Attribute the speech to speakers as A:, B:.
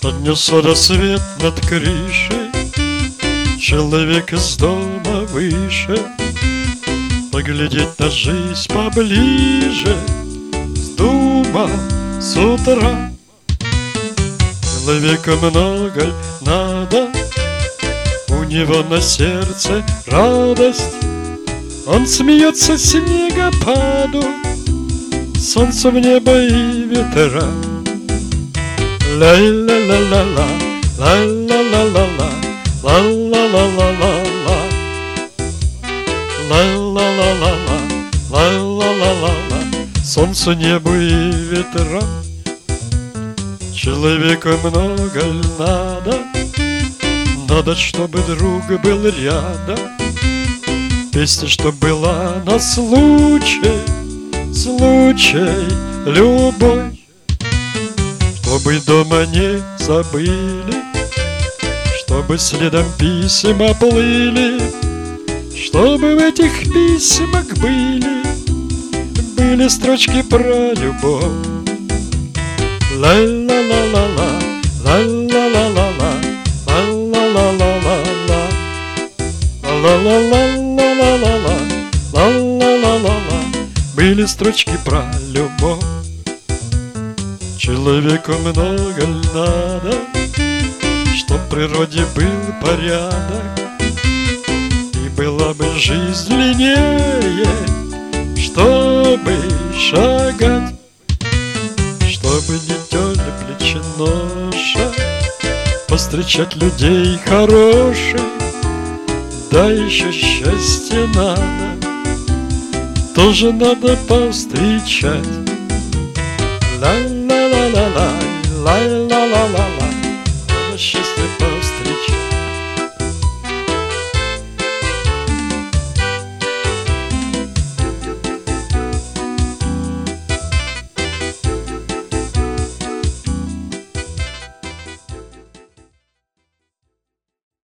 A: Поднялся рассвет над крышей, человек из дома выше, поглядеть на жизнь поближе вздумал с утра. Человеку много надо, у него на сердце радость. Он смеется снегопаду, солнцу в небо и ветра. Ла-ла-ла-ла-ла, ла-ла-ла-ла-ла, ла-ла-ла-ла-ла-ла, ла-ла-ла-ла-ла, ла-ла-ла-ла-ла, солнцу, небу и ветрам. Человеку много надо, чтобы друг был рядом. Песня, что была на случай любой. Чтобы дома не забыли, чтобы следом писем оплыли, чтобы в этих письмах были строчки про любовь. Ла-ла-ла-ла-ла, ла-ла-ла-ла-ла, ла-ла-ла-ла-ла-ла, ла-ла-ла-ла-ла-ла, ла-ла-ла-ла-ла, были строчки про любовь. Человеку много надо, чтоб в природе был порядок, и была бы жизнь длиннее, чтобы шагать, чтобы не тёля плечи ноша, повстречать людей хороших, да еще счастье надо, тоже надо повстречать. Ла